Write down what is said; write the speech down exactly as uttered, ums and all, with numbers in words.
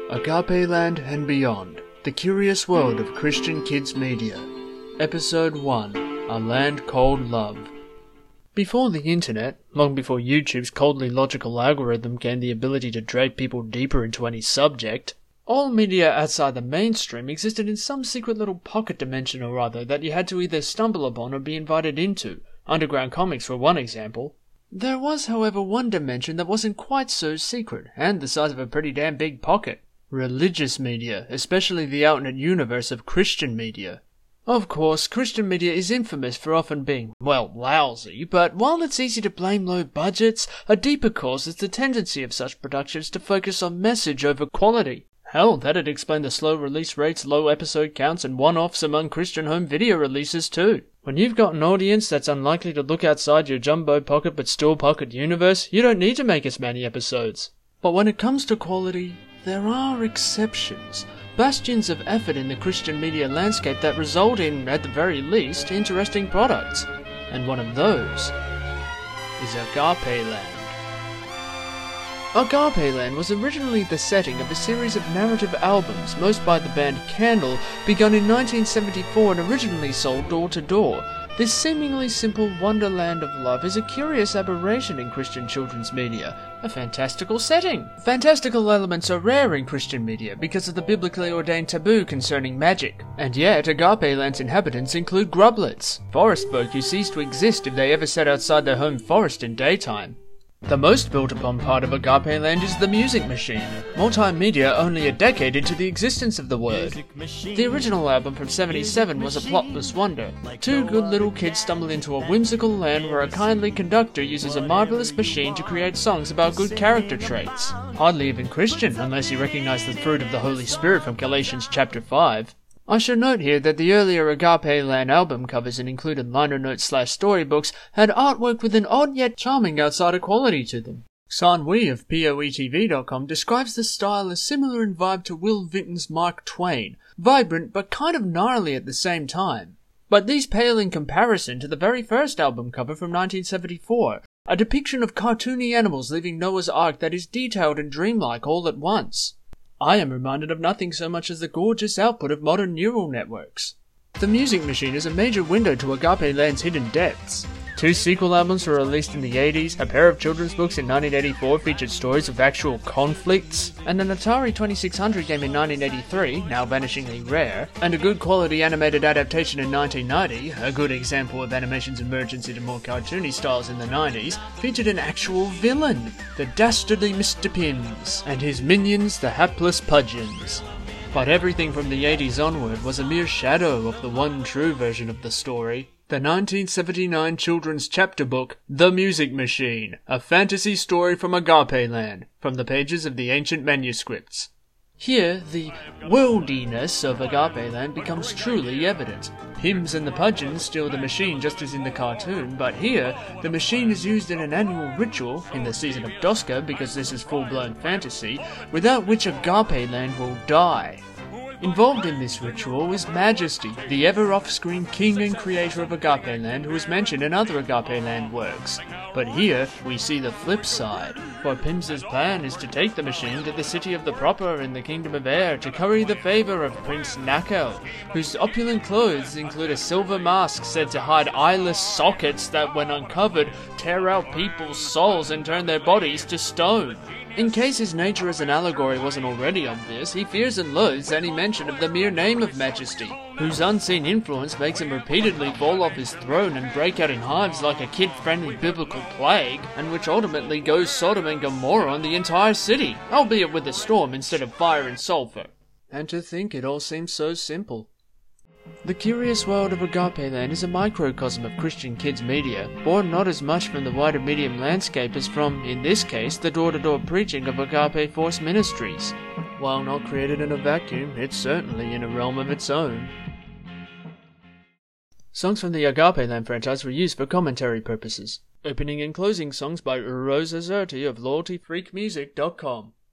Agape Land and Beyond, The Curious World of Christian Kids Media. Episode one, A Land Called Love. Before the internet, long before YouTube's coldly logical algorithm gained the ability to drape people deeper into any subject, all media outside the mainstream existed in some secret little pocket dimension or other that you had to either stumble upon or be invited into. Underground comics were one example. There was, however, one dimension that wasn't quite so secret, and the size of a pretty damn big pocket. Religious media, especially the outnet universe of Christian media. Of course, Christian media is infamous for often being, well, lousy, but while it's easy to blame low budgets, a deeper cause is the tendency of such productions to focus on message over quality. Hell, that'd explain the slow release rates, low episode counts, and one-offs among Christian home video releases too. When you've got an audience that's unlikely to look outside your jumbo pocket but still pocket universe, you don't need to make as many episodes. But when it comes to quality, there are exceptions. Bastions of effort in the Christian media landscape that result in, at the very least, interesting products. And one of those is Agape Land. Agape Land was originally the setting of a series of narrative albums, most by the band Candle, begun in nineteen seventy-four and originally sold door to door. This seemingly simple wonderland of love is a curious aberration in Christian children's media. A fantastical setting. Fantastical elements are rare in Christian media because of the biblically ordained taboo concerning magic. And yet, Agape Land's inhabitants include grublets, forest folk who cease to exist if they ever set outside their home forest in daytime. The most built upon part of Agape Land is the Music Machine, multimedia only a decade into the existence of the word. The original album from seventy-seven was a plotless wonder. Two good little kids stumble into a whimsical land where a kindly conductor uses a marvelous machine to create songs about good character traits. Hardly even Christian, unless you recognize the fruit of the Holy Spirit from Galatians chapter five. I should note here that the earlier Agape Land album covers and included liner notes slash storybooks had artwork with an odd yet charming outsider quality to them. San Wee of P O E T V dot com describes the style as similar in vibe to Will Vinton's Mark Twain, vibrant but kind of gnarly at the same time. But these pale in comparison to the very first album cover from nineteen seventy-four, a depiction of cartoony animals leaving Noah's Ark that is detailed and dreamlike all at once. I am reminded of nothing so much as the gorgeous output of modern neural networks. The Music Machine is a major window to Agape Land's hidden depths. Two sequel albums were released in the eighties, a pair of children's books in nineteen eighty-four featured stories of actual conflicts, and an Atari twenty-six hundred game in nineteen eighty-three, now vanishingly rare, and a good quality animated adaptation in nineteen ninety, a good example of animation's emergence into more cartoony styles in the nineties, featured an actual villain, the dastardly Mister Pims, and his minions, the hapless Pudgeons. But everything from the eighties onward was a mere shadow of the one true version of the story. The nineteen seventy-nine children's chapter book, The Music Machine, a fantasy story from Agape Land, from the pages of the ancient manuscripts. Here, the worldiness of Agape Land becomes truly evident. Pims and the Pudgeons steal the machine just as in the cartoon, but here, the machine is used in an annual ritual, in the season of Doska because this is full-blown fantasy, without which Agape Land will die. Involved in this ritual is Majesty, the ever-off-screen king and creator of Agape Land who is mentioned in other Agape Land works. But here, we see the flip side, for Pim's plan is to take the machine to the city of the Proper in the Kingdom of Air to curry the favor of Prince Nakel, whose opulent clothes include a silver mask said to hide eyeless sockets that, when uncovered, tear out people's souls and turn their bodies to stone. In case his nature as an allegory wasn't already obvious, he fears and loathes any mention of the mere name of Majesty, whose unseen influence makes him repeatedly fall off his throne and break out in hives like a kid-friendly biblical plague, and which ultimately goes Sodom and Gomorrah on the entire city, albeit with a storm instead of fire and sulfur. And to think it all seems so simple. The Curious World of Agape Land is a microcosm of Christian kids media, born not as much from the wider medium landscape as from, in this case, the door-to-door preaching of Agape Force Ministries. While not created in a vacuum, it's certainly in a realm of its own. Songs from the Agape Land franchise were used for commentary purposes. Opening and closing songs by Uroz Azerti of Loyalty Freak Music dot com.